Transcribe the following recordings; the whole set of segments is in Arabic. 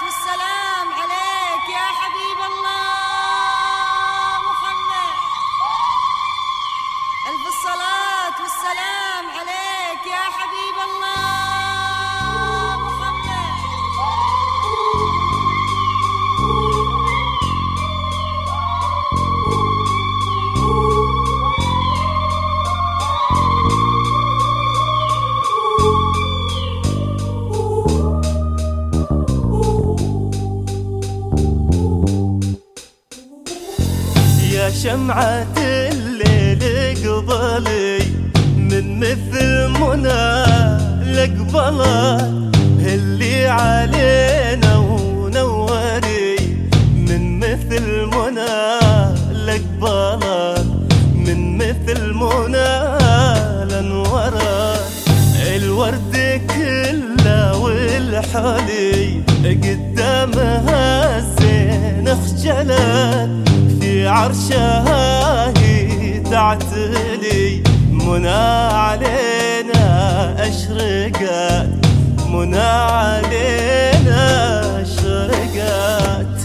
والسلام عليك يا حبيب الله محمد. ألف الصلاة والسلام عليك يا حبيب الله محمد. يا شمعة الليل اقبلي من مثل منى الاقبلات، هلي علينا ونوري من مثل منى الاقبلات، من مثل منى الانورات. الورد كله والحلي قدامها الزين خجلت، في عرشها هي تعتلي منى علينا أشرقت، منى علينا أشرقت.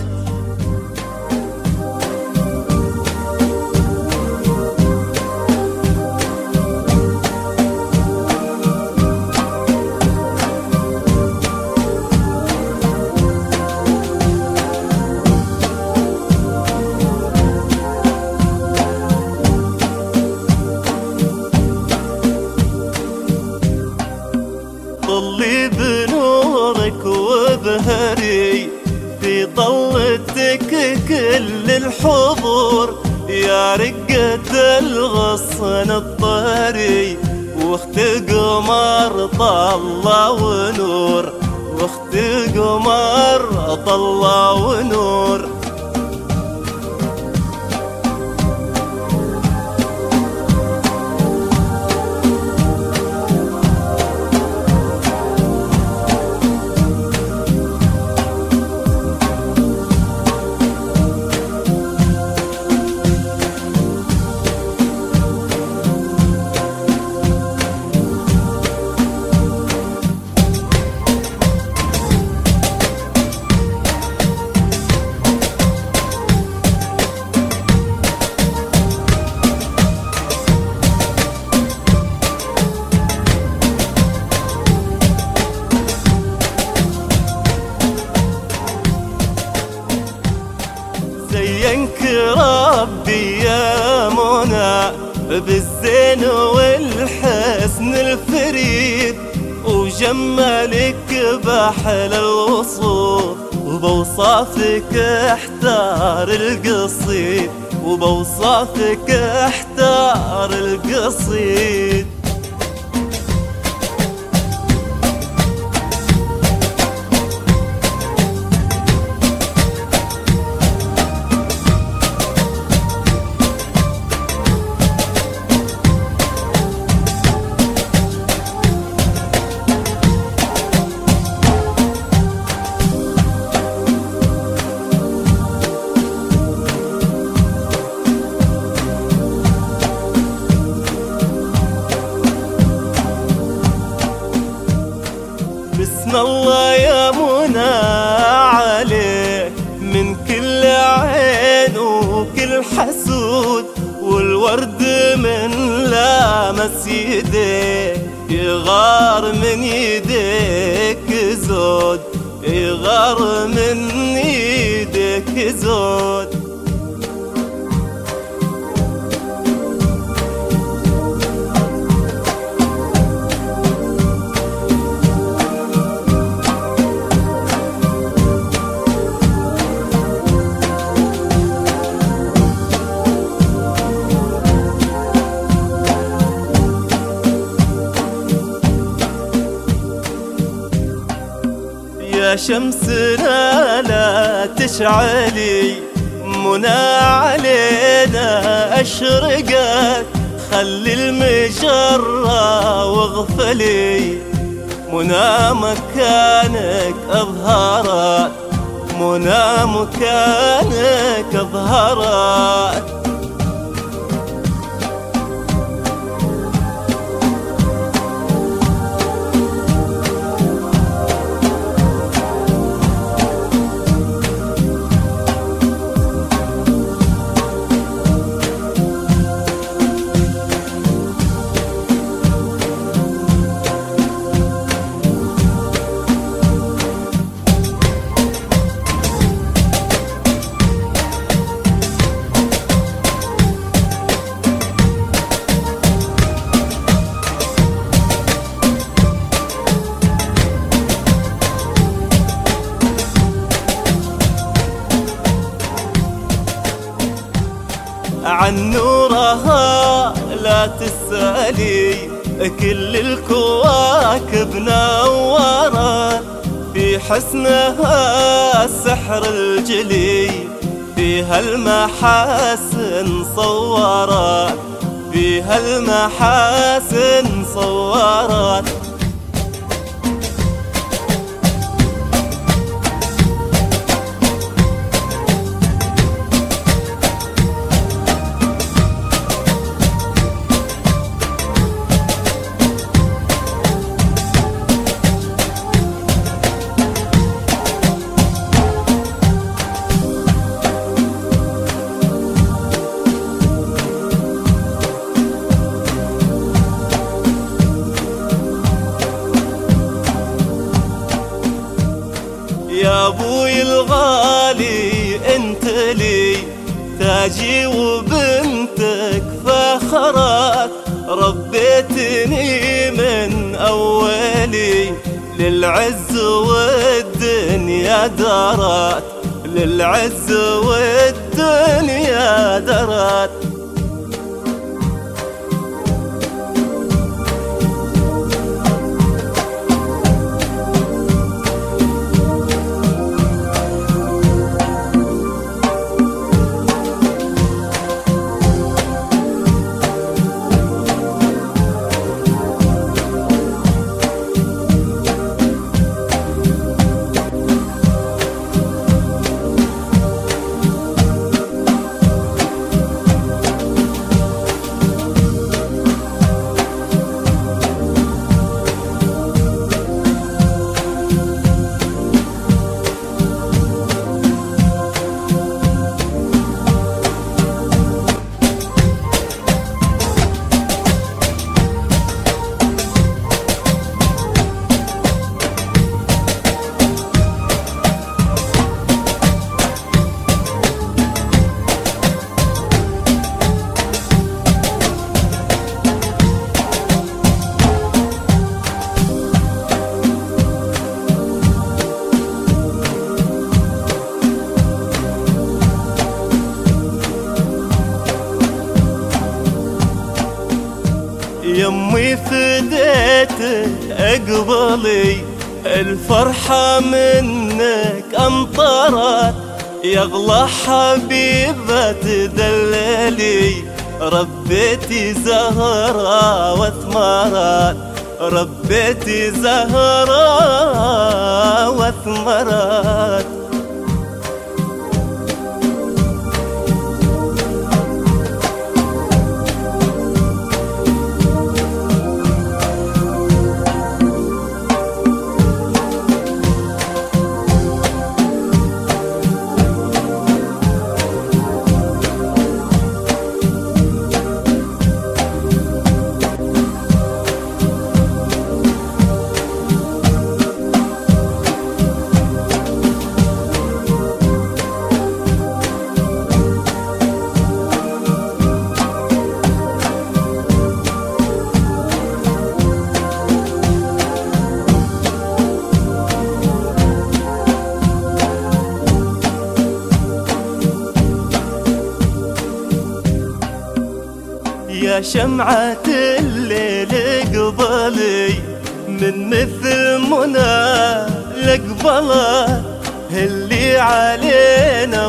طلي بنورك وبهري في طلتك كل الحضور، يا رقة الغصن الطري واخت قمر طلع ونور، واخت قمر طلع ونور. زينك ربي يا منى بالزين والحسن الفريد، وجمالك بحل الوصوف، وبوصافك احتار القصيد، وبوصافك احتار القصيد. بسم الله يا منى عليك من كل عين وكل حسود، والورد من لامس يديك يغار من يديك زود، يغار من يديك زود. يا شمسنا لا تشعلي منى علينا أشرقت، خلي المجرة واغفلي منى مكانك أظهرت، منى مكانك أظهرت. عن نورها لا تسألي، كل الكواكب نورت في حسنها السحر الجلي، فيها المحاسن صورت، فيها المحاسن صورت. يا ابوي الغالي انت لي تاجي وبنتك فخرات، ربيتني من اولي للعز والدنيا درات، للعز والدنيا درات. يمي فديتك اقبلي، الفرحة منك امطرت، يغلى حبيبة تدللي، ربيتي زهرة وثمرت، ربيتي زهرة وثمرت. يا شمعة الليل اقبلي، من مثل منى لقبلت، هلي علينا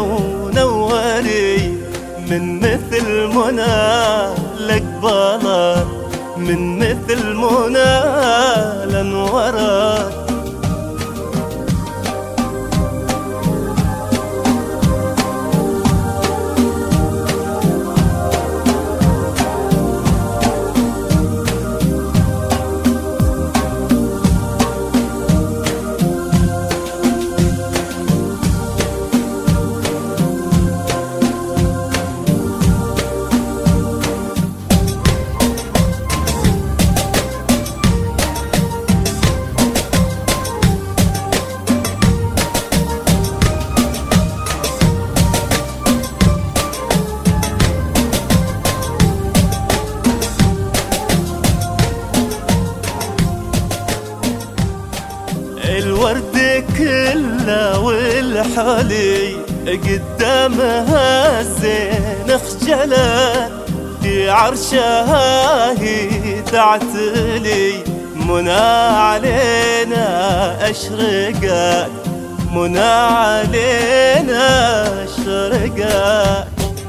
ونوري، من مثل منى لقبلت، من مثل منى لنورت. الورد كله والحلي قدامها الزين خجلت، في عرشها هي تعتلي، منى علينا أشرقت، منى علينا أشرقت.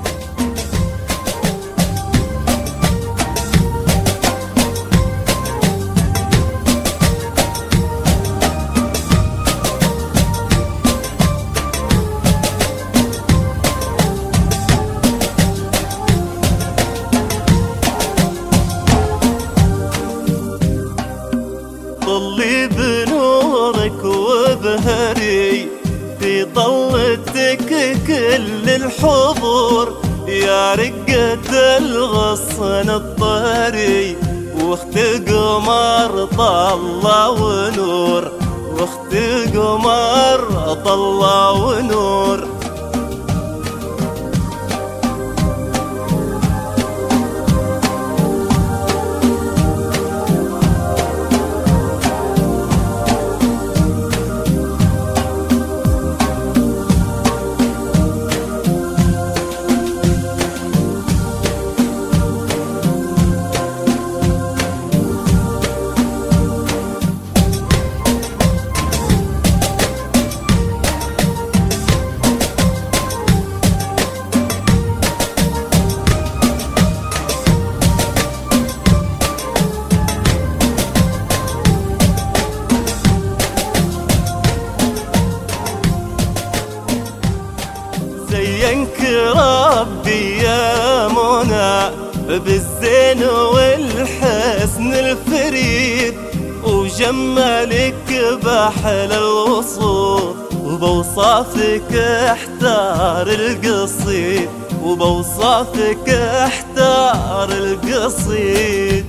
ضلي بنورك وبهري، في ضلتك كل الحضور، يا رقة الغصن الطري، واخت قمر طلع ونور، واخت قمر طلع ونور. زينك ربي يا منى بالزين والحسن الفريد، وجمالك بحل الوصوف، وبوصافك احتار القصيد، وبوصافك احتار القصيد.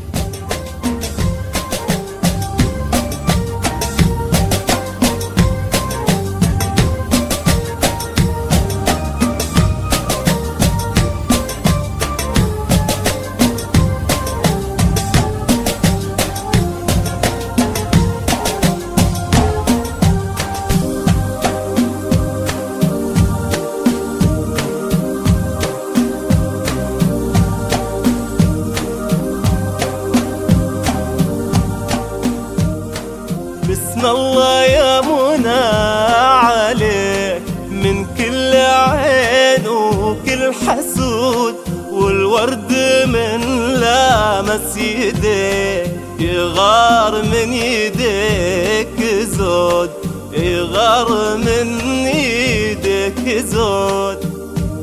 بسم الله يا منى عليك، من كل عين وكل حسود، والورد من لامس يديك، يغار من يديك زود، يغار من يديك زود.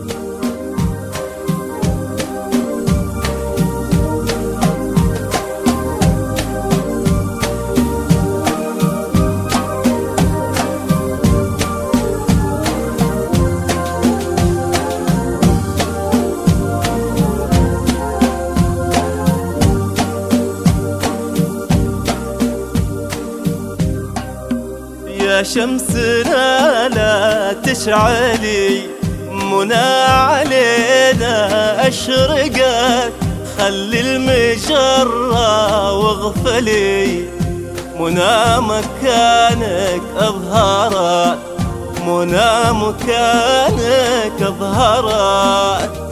يا شمسنا لا تشعلي، منى علينا أشرقت، خلي المجرة واغفلي، منى مكانك أظهرت، منى مكانك أظهرت.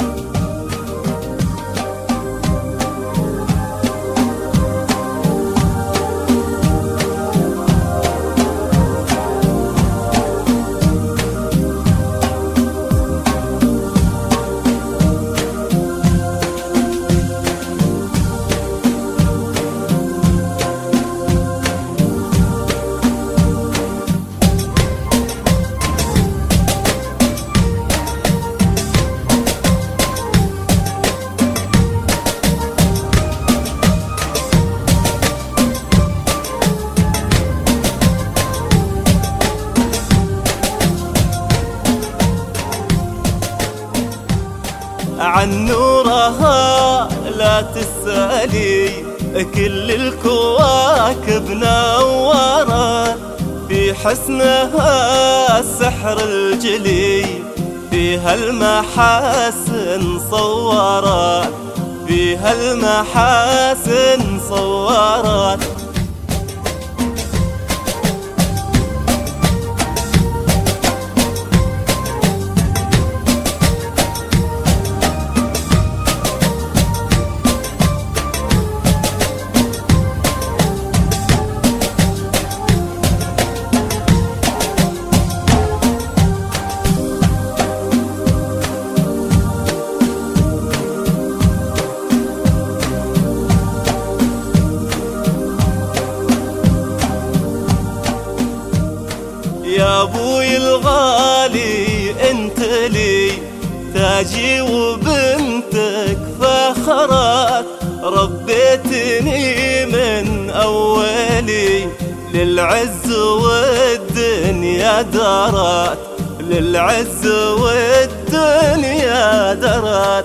عن نورها لا تسألي، كل الكواكب نورت، في حسنها السحر الجلي، فيها المحاسن صورت، فيها المحاسن صورت. غالي انت لي تاجي وبنتك فخرات، ربيتني من أولي للعز والدنيا درات، للعز والدنيا درات.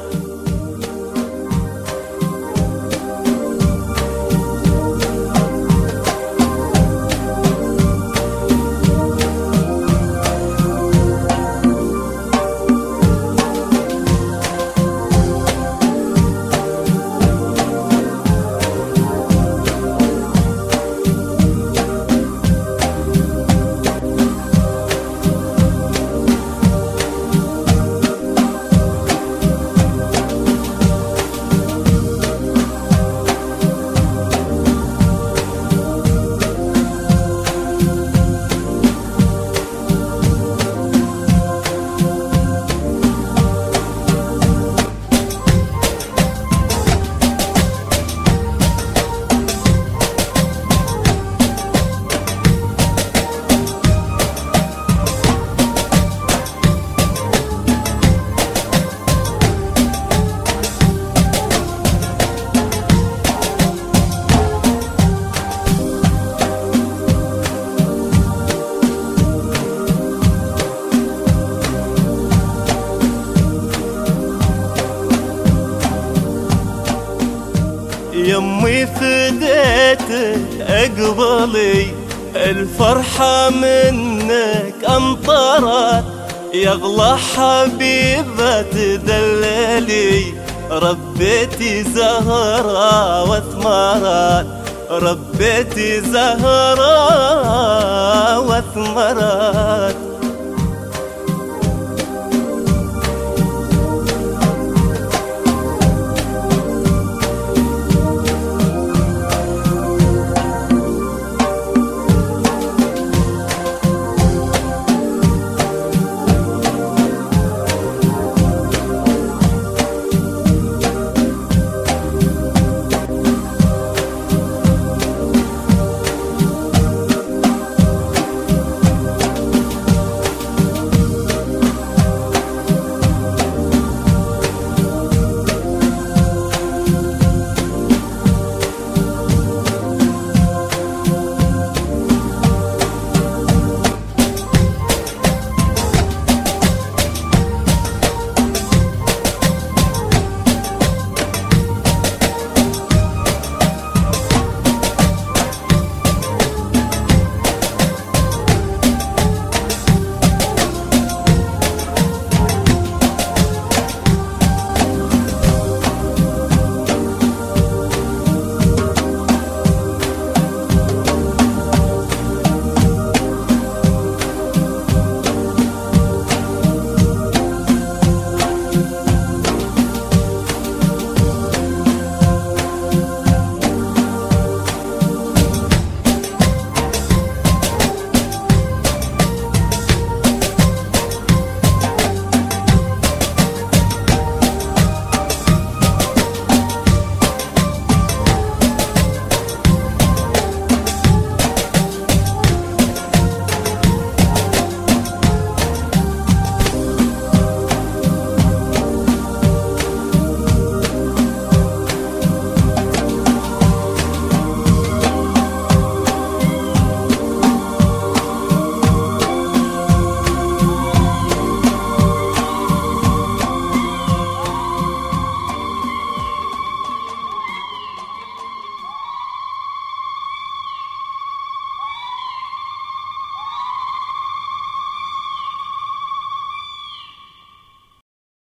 يمي فديتك اقبلي، الفرحة منك امطرت، يغلى حبيبة تدللي، ربيتي زهرة وثمرات، ربيتي زهرة وثمرات.